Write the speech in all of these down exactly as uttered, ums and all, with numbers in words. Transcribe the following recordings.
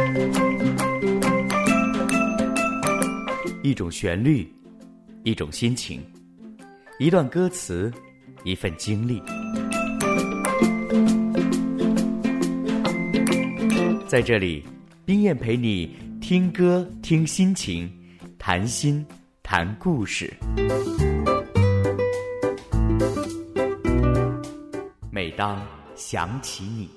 一种旋律，一种心情，一段歌词，一份经历。在这里，冰燕陪你听歌听心情，谈心谈故事。每当想起你，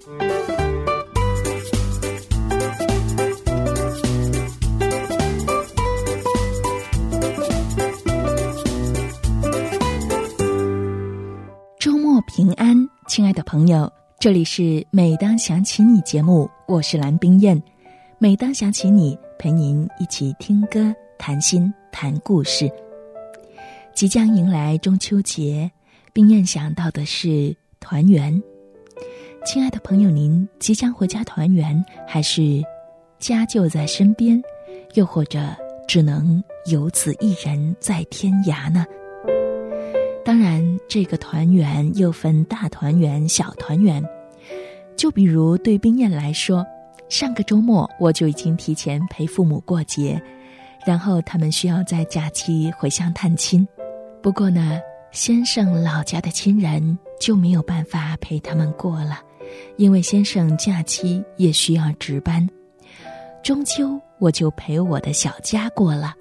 周末平安，亲爱的朋友，这里是每当想起你节目，我是蓝冰燕。每当想起你，陪您一起听歌谈心谈故事。即将迎来中秋节，冰燕想到的是团圆。亲爱的朋友，您即将回家团圆，还是家就在身边，又或者只能游子一人在天涯呢？当然，这个团圆又分大团圆、小团圆。就比如对冰燕来说，上个周末我就已经提前陪父母过节，然后他们需要在假期回乡探亲。不过呢，先生老家的亲人就没有办法陪他们过了，因为先生假期也需要值班。终究我就陪我的小家过了。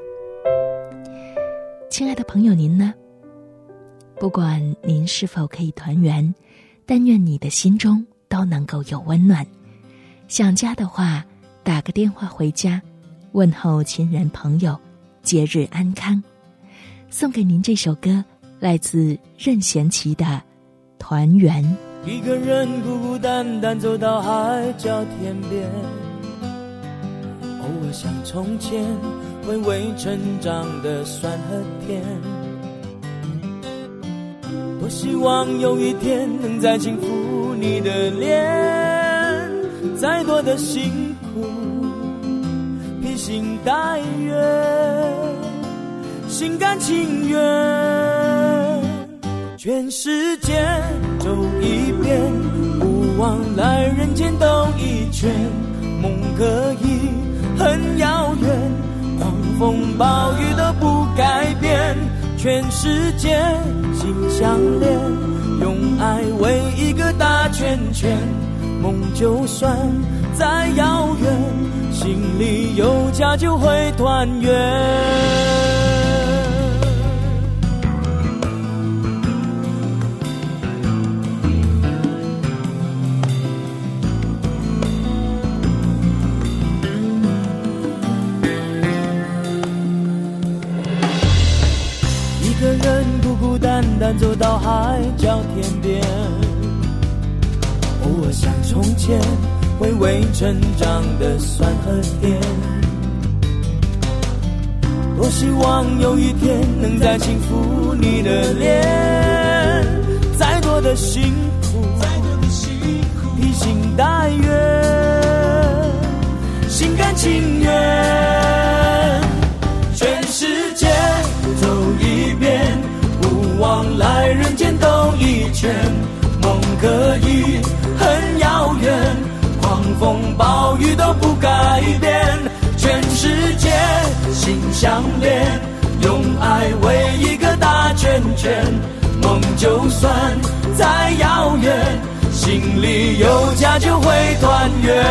亲爱的朋友，您呢？不管您是否可以团圆，但愿你的心中都能够有温暖。想家的话，打个电话回家，问候亲人朋友，节日安康。送给您这首歌，来自任贤齐的《团圆》。 一个人孤孤单单走到海角天边，偶尔想从前回味成长的酸和甜，多希望有一天能再轻抚你的脸，再多的辛苦披星戴月，心甘情愿，全世界走一遍，不枉来人间兜一圈，梦可以很遥远，狂风暴雨都不改变，全世界心相连，用爱围一个大圈圈，梦就算再遥远，心里有家就会团圆。单单走到海角天边，偶尔想从前回味成长的酸和甜，多希望有一天能再轻抚你的脸，再多的辛苦披星戴月，心甘情愿，全世界走一遍，往来人间兜一圈，梦可以很遥远，狂风暴雨都不改变，全世界心相连，用爱围一个大圈圈，梦就算再遥远，心里有家就会团圆，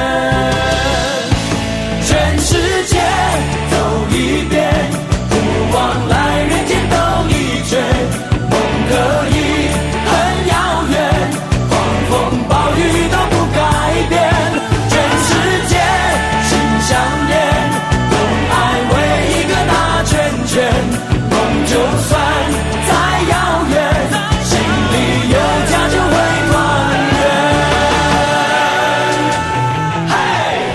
全世界走一遍，不枉来人间兜一圈，可以很遥远，狂风暴雨都不改变，全世界心相连，用爱围一个大圈圈，梦就算再遥远，心里有家就会团圆。嘿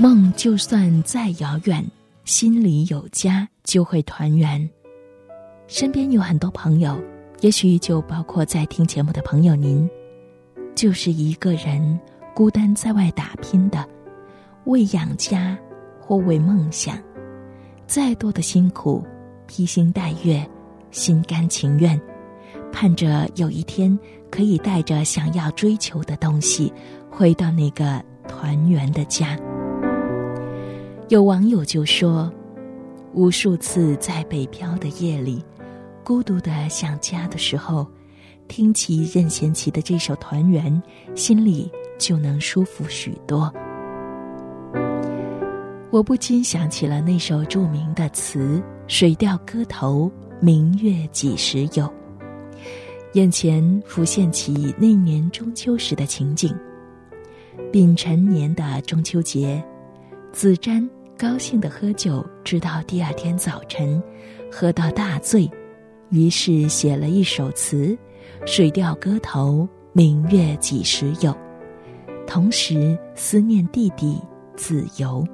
梦就算再遥远，心里有家就会团圆。身边有很多朋友，也许就包括在听节目的朋友您，就是一个人孤单在外打拼的，为养家或为梦想，再多的辛苦，披星戴月，心甘情愿，盼着有一天可以带着想要追求的东西回到那个团圆的家。有网友就说，无数次在北漂的夜里，孤独的想家的时候，听起任贤齐的这首《团圆》，心里就能舒服许多。我不禁想起了那首著名的词《水调歌头·明月几时有》，眼前浮现起那年中秋时的情景。丙辰年的中秋节，子瞻高兴地喝酒，直到第二天早晨，喝到大醉，于是写了一首词《水调歌头·明月几时有》，同时思念弟弟子由。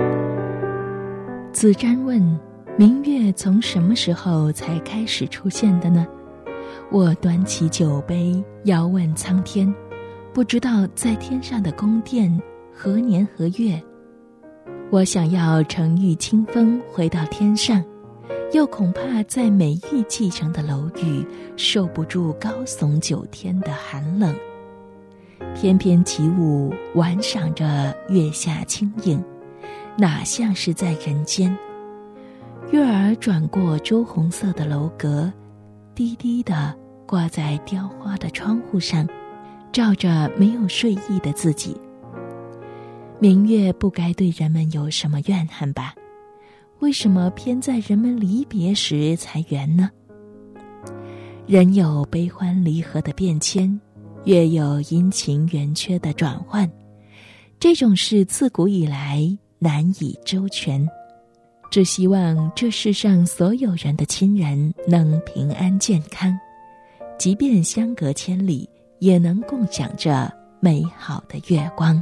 子瞻问，明月从什么时候才开始出现的呢？我端起酒杯，遥问苍天，不知道在天上的宫殿何年何月。我想要乘御清风回到天上，又恐怕在美玉砌成的楼宇受不住高耸九天的寒冷。翩翩起舞，玩赏着月下清影，哪像是在人间。月儿转过朱红色的楼阁，低低地挂在雕花的窗户上，照着没有睡意的自己。明月不该对人们有什么怨恨吧？为什么偏在人们离别时才圆呢？人有悲欢离合的变迁，月有阴晴圆缺的转换，这种事自古以来难以周全。只希望这世上所有人的亲人能平安健康，即便相隔千里，也能共享着美好的月光。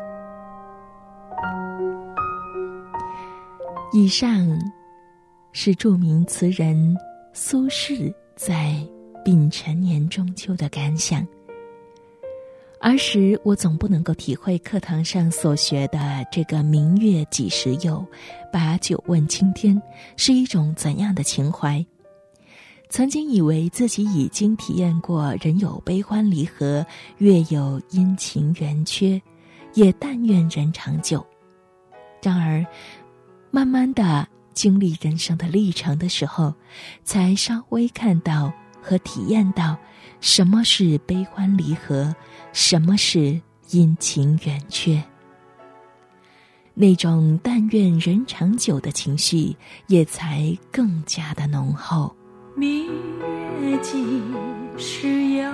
以上是著名词人苏轼在丙辰年中秋的感想。儿时我总不能够体会课堂上所学的这个明月几时有，把酒问青天是一种怎样的情怀。曾经以为自己已经体验过人有悲欢离合，月有阴晴圆缺，也但愿人长久。然而慢慢的经历人生的历程的时候，才稍微看到和体验到什么是悲欢离合，什么是阴晴圆缺。那种但愿人长久的情绪也才更加的浓厚。 明月几时有，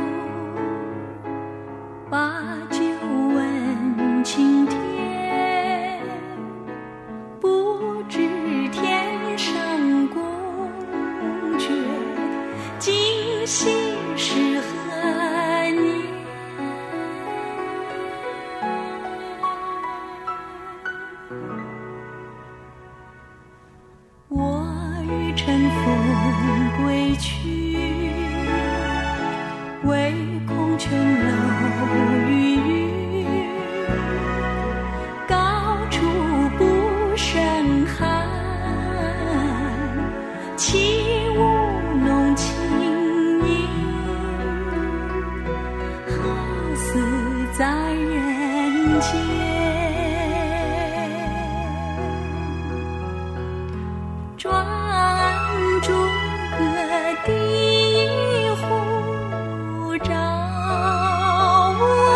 把酒问青天，不知天上宫阙，今夕是何年。我欲乘风归去，唯恐琼楼玉宇，高处不胜寒，起舞弄清影，好似在人间。转朱阁，第一壶，照我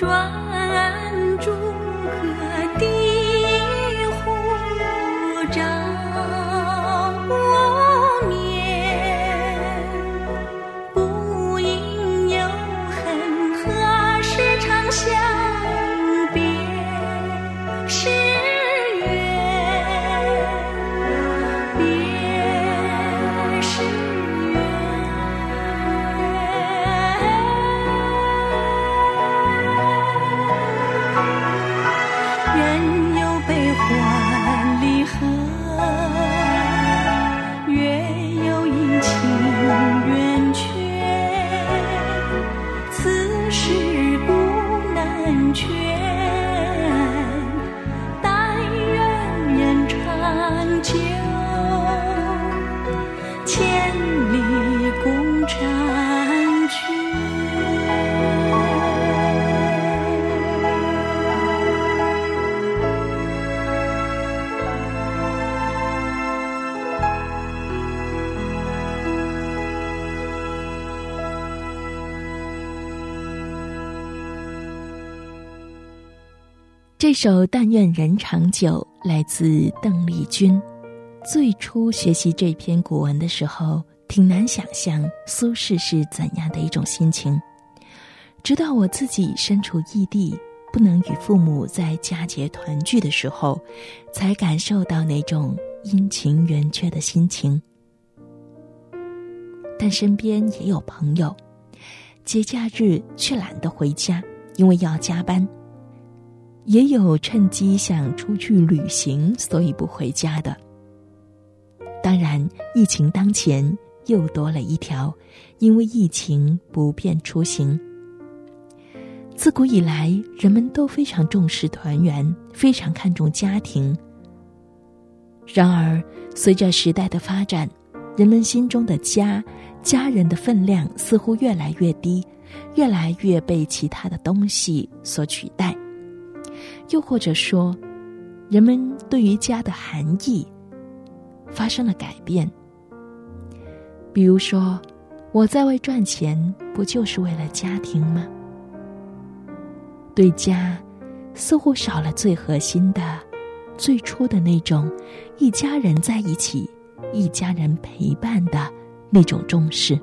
专诸葛的护照我面，不应有恨，何时长相别时圆，别时人有悲欢离合，月有阴晴圆缺，此事不难全，但愿人长久，千里共婵娟。 这首《但愿人长久》来自邓丽君。最初学习这篇古文的时候，挺难想象苏轼是怎样的一种心情。直到我自己身处异地，不能与父母在佳节团聚的时候，才感受到那种阴晴圆缺的心情。但身边也有朋友，节假日却懒得回家，因为要加班。也有趁机想出去旅行，所以不回家的。当然，疫情当前又多了一条，因为疫情不便出行。自古以来，人们都非常重视团圆，非常看重家庭。然而，随着时代的发展，人们心中的家、家人的分量似乎越来越低，越来越被其他的东西所取代。又或者说，人们对于家的含义发生了改变。比如说，我在外赚钱，不就是为了家庭吗？对家似乎少了最核心的、最初的那种一家人在一起、一家人陪伴的那种重视。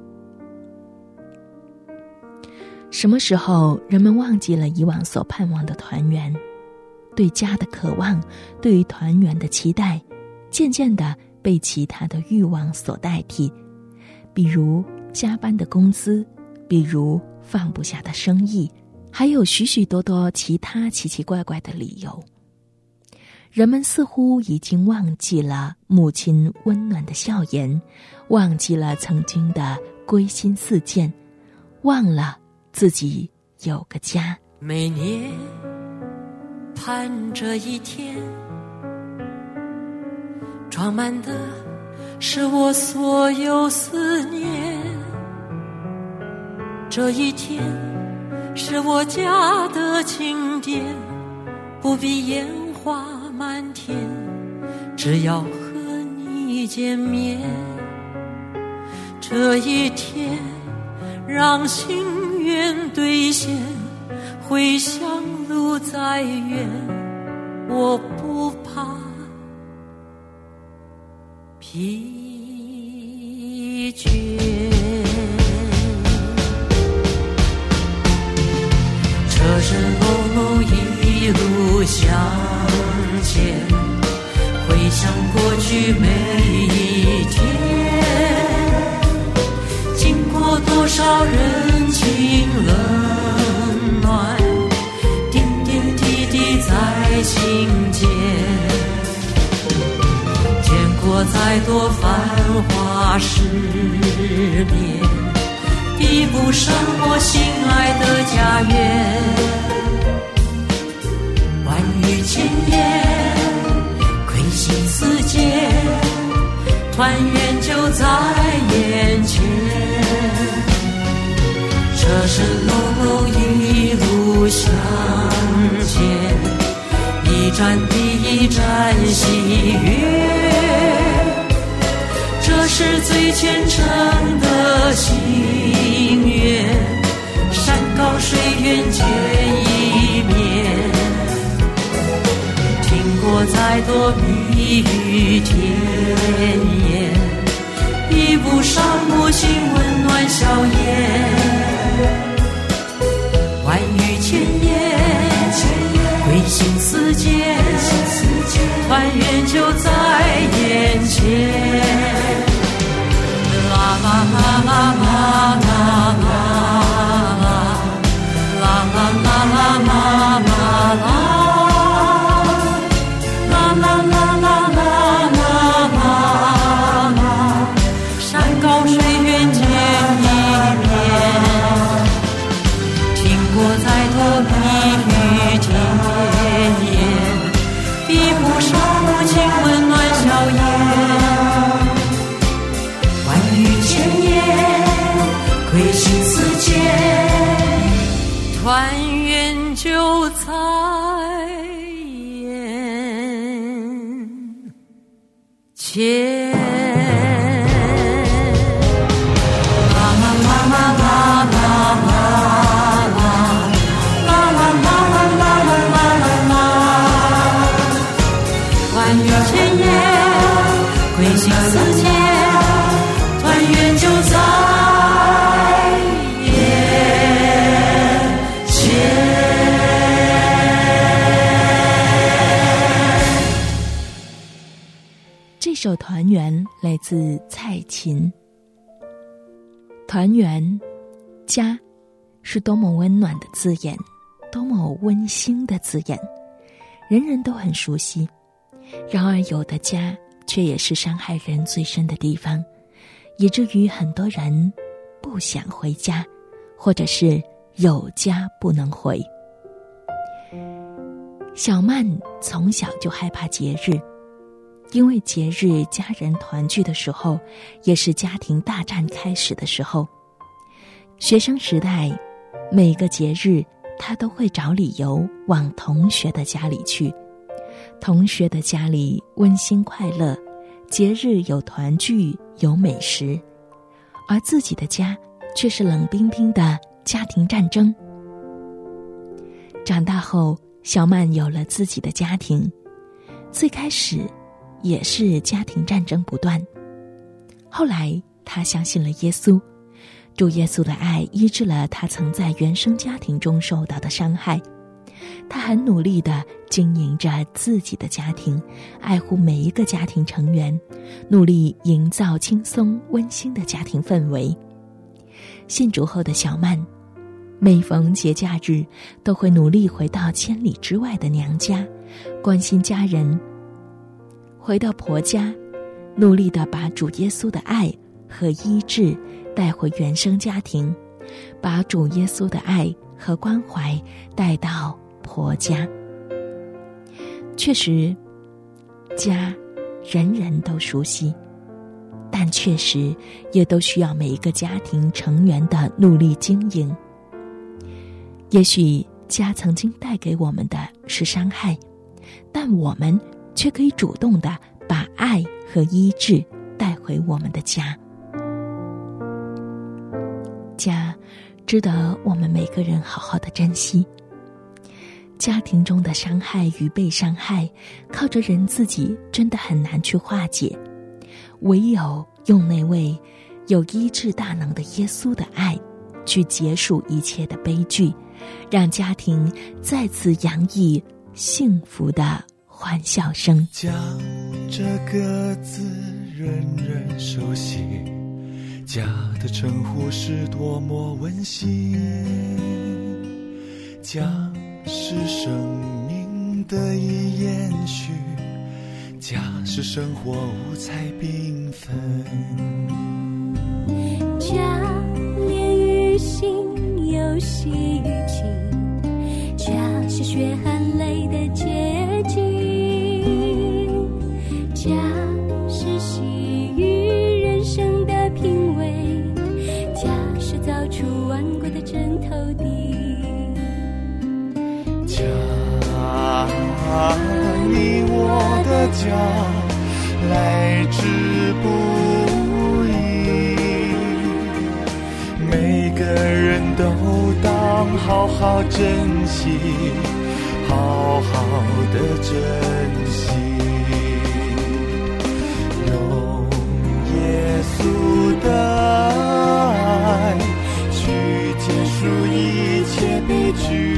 什么时候人们忘记了以往所盼望的团圆，对家的渴望，对于团圆的期待，渐渐地被其他的欲望所代替，比如加班的工资，比如放不下的生意，还有许许多多其他奇奇怪怪的理由。人们似乎已经忘记了母亲温暖的笑颜，忘记了曾经的归心似箭，忘了自己有个家。 每年盼这一天，装满的是我所有思念。这一天是我家的庆典，不必烟花满天，只要和你见面。这一天让心愿兑现，回乡路再远，我不怕疲倦。车声隆隆一路向前，回想过去每一天，经过多少人情冷暖，点点滴滴在心间。见过再多繁华世面，比不上我心爱的家园。万语千言，亏心似箭，团圆就在眼前。车声隆隆一路向前，一站比一站喜悦，这是最虔诚的心愿。山高高水源见一面，听过再多蜜语甜言，比不上母亲温暖笑颜。万语千言，归心似箭，团圆就在眼前。啦啦啦啦啦啦啦啦啦啦啦啦啦啦。团圆就在眼前。 这首团圆来自蔡琴。团圆，家是多么温暖的字眼，多么温馨的字眼，人人都很熟悉。然而有的家却也是伤害人最深的地方，以至于很多人不想回家，或者是有家不能回。小曼从小就害怕节日，因为节日家人团聚的时候，也是家庭大战开始的时候。学生时代，每个节日他都会找理由往同学的家里去。同学的家里温馨快乐，节日有团聚，有美食，而自己的家却是冷冰冰的家庭战争。长大后，小曼有了自己的家庭，最开始也是家庭战争不断。后来她相信了耶稣，主耶稣的爱医治了她曾在原生家庭中受到的伤害。她很努力地经营着自己的家庭，爱护每一个家庭成员，努力营造轻松温馨的家庭氛围。信主后的小曼，每逢节假日都会努力回到千里之外的娘家，关心家人。回到婆家，努力地把主耶稣的爱和医治带回原生家庭，把主耶稣的爱和关怀带到婆家。确实，家人人都熟悉，但确实也都需要每一个家庭成员的努力经营。也许家曾经带给我们的是伤害，但我们却可以主动地把爱和医治带回我们的家。家值得我们每个人好好的珍惜。家庭中的伤害与被伤害，靠着人自己真的很难去化解，唯有用那位有医治大能的耶稣的爱去结束一切的悲剧，让家庭再次洋溢幸福的欢笑声。 家这个字人人熟悉，家的称呼是多么温馨，家是生命的一延续，家是生活五彩缤纷， 家连雨心有喜与情，家是血汗泪的结晶，家是喜悦人生的品味，家是造出万国的枕头地。 家，你我的家来之不易，每个人都当好珍惜，好好的珍惜，用耶稣的爱去结束一切悲剧，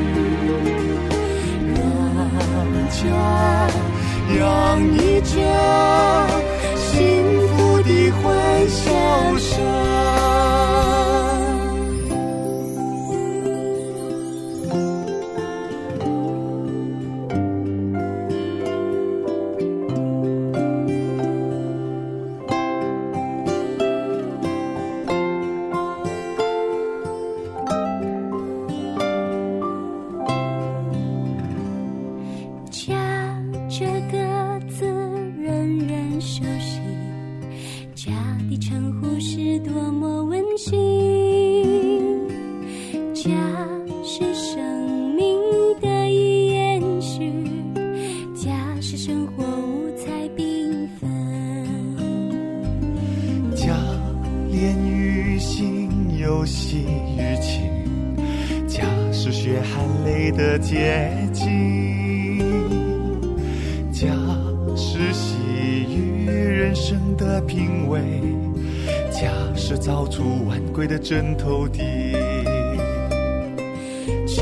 让家洋溢着幸福的欢笑声。 接近，家是喜悦人生的品味，家是造出晚归的枕头地。 家，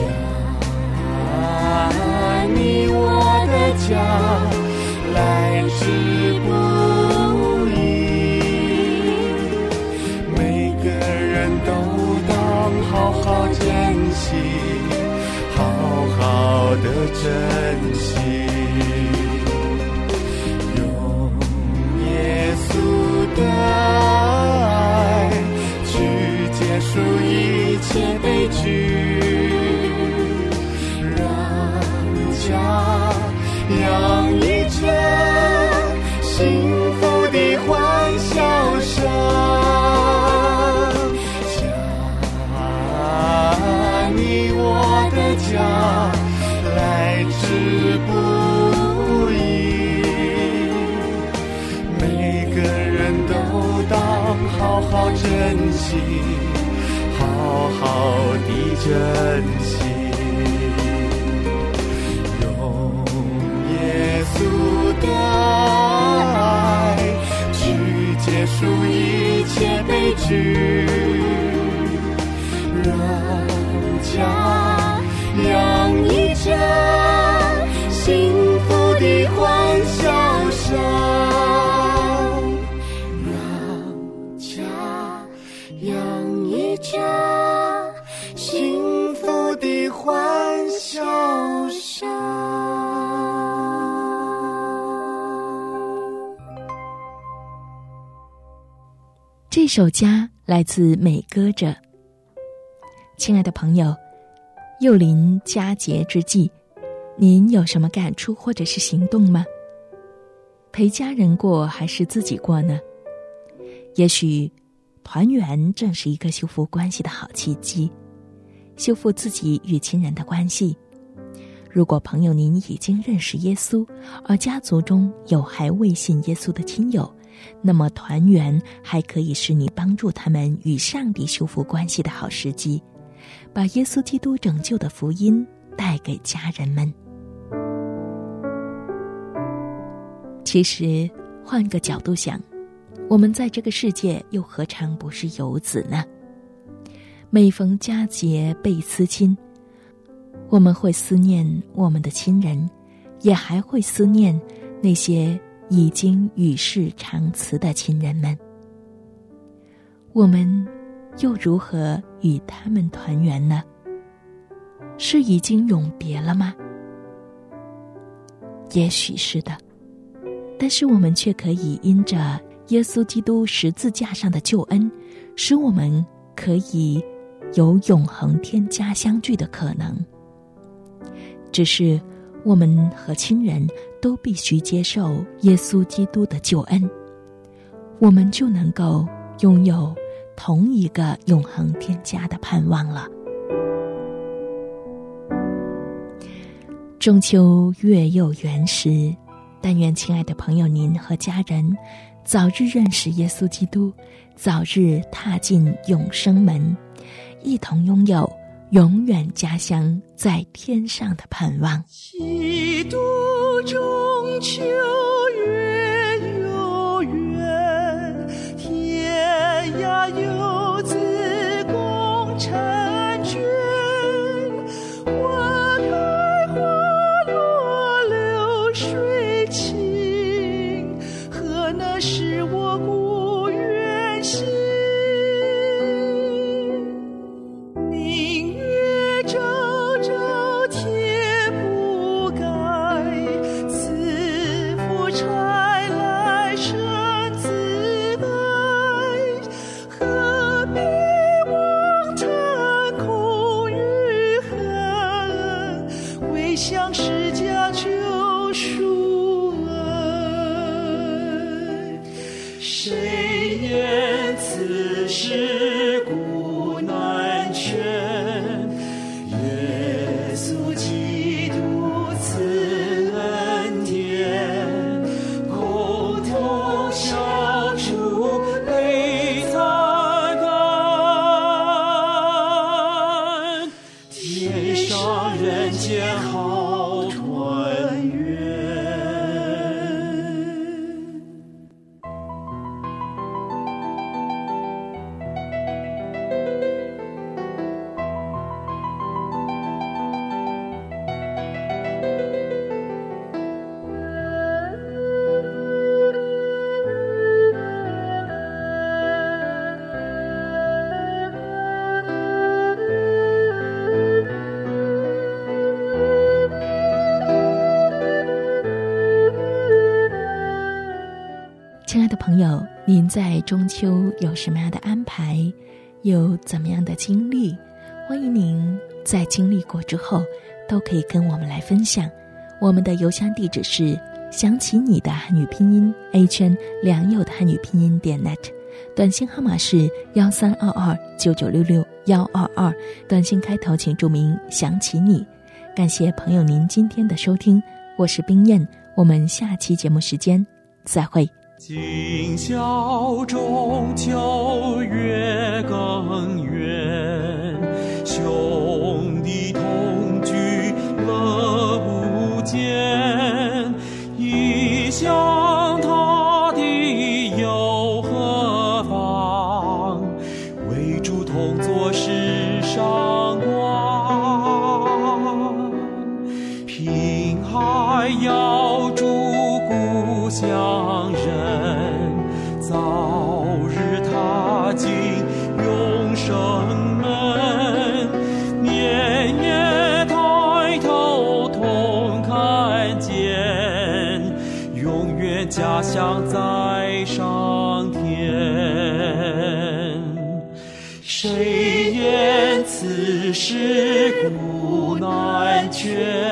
你我的家，来之不易，每个人都当好好珍惜，好好的珍惜，用耶稣的爱去结束一切悲剧，让家洋溢着幸福的欢笑声。家，你我的家，来之不易，每个人都当好好珍惜，好好的珍惜，用耶稣的爱去结束一切悲剧，让家洋溢着幸福的欢笑声，让家洋溢着幸福的欢笑声。 这首家来自美歌者。亲爱的朋友，又临佳节之际，您有什么感触或者是行动吗？陪家人过还是自己过呢？也许团圆正是一个修复关系的好契机，修复自己与亲人的关系。如果朋友您已经认识耶稣，而家族中有还未信耶稣的亲友，那么团圆还可以是你帮助他们与上帝修复关系的好时机，把耶稣基督拯救的福音带给家人们。其实换个角度想，我们在这个世界又何尝不是游子呢？每逢佳节倍思亲，我们会思念我们的亲人，也还会思念那些已经与世长辞的亲人们。我们又如何与他们团圆呢？是已经永别了吗？也许是的，但是我们却可以因着耶稣基督十字架上的救恩，使我们可以有永恒天家相聚的可能。只是我们和亲人都必须接受耶稣基督的救恩，我们就能够拥有同一个永恒天家的盼望了。中秋月又圆时，但愿亲爱的朋友您和家人早日认识耶稣基督，早日踏进永生门，一同拥有永远家乡在天上的盼望。 几度中秋月悠远，天涯游子共婵娟。花开花落流水清，何那是我故园心。明月照照贴不改，慈父柴来生自白。何必妄谈空与恨，唯想是家救赎恩。谁言此事古难全，耶稣基督赐恩典，共同消除悲惨感，天上人间好团圆。 亲爱的朋友，您在中秋有什么样的安排，有怎么样的经历？欢迎您在经历过之后都可以跟我们来分享。我们的邮箱地址是想起你的汉语拼音 a 圈良友的汉语拼音点 net， 短信号码是幺三二二九九六六幺二二，短信开头请注明想起你。感谢朋友您今天的收听，我是冰燕，我们下期节目时间再会。 今宵中秋月更圆，兄弟同居乐无间。异乡他地有何妨？为主同作世上光。平海遥祝故乡人，早日踏进永生门。年月抬头同看见，永远家乡在上天。谁言此事古难全？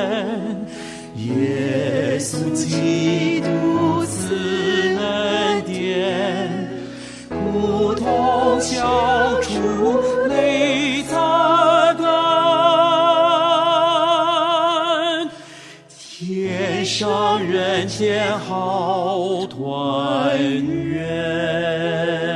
耶稣基督赐恩典，苦痛消除泪擦干，天上人间好团圆。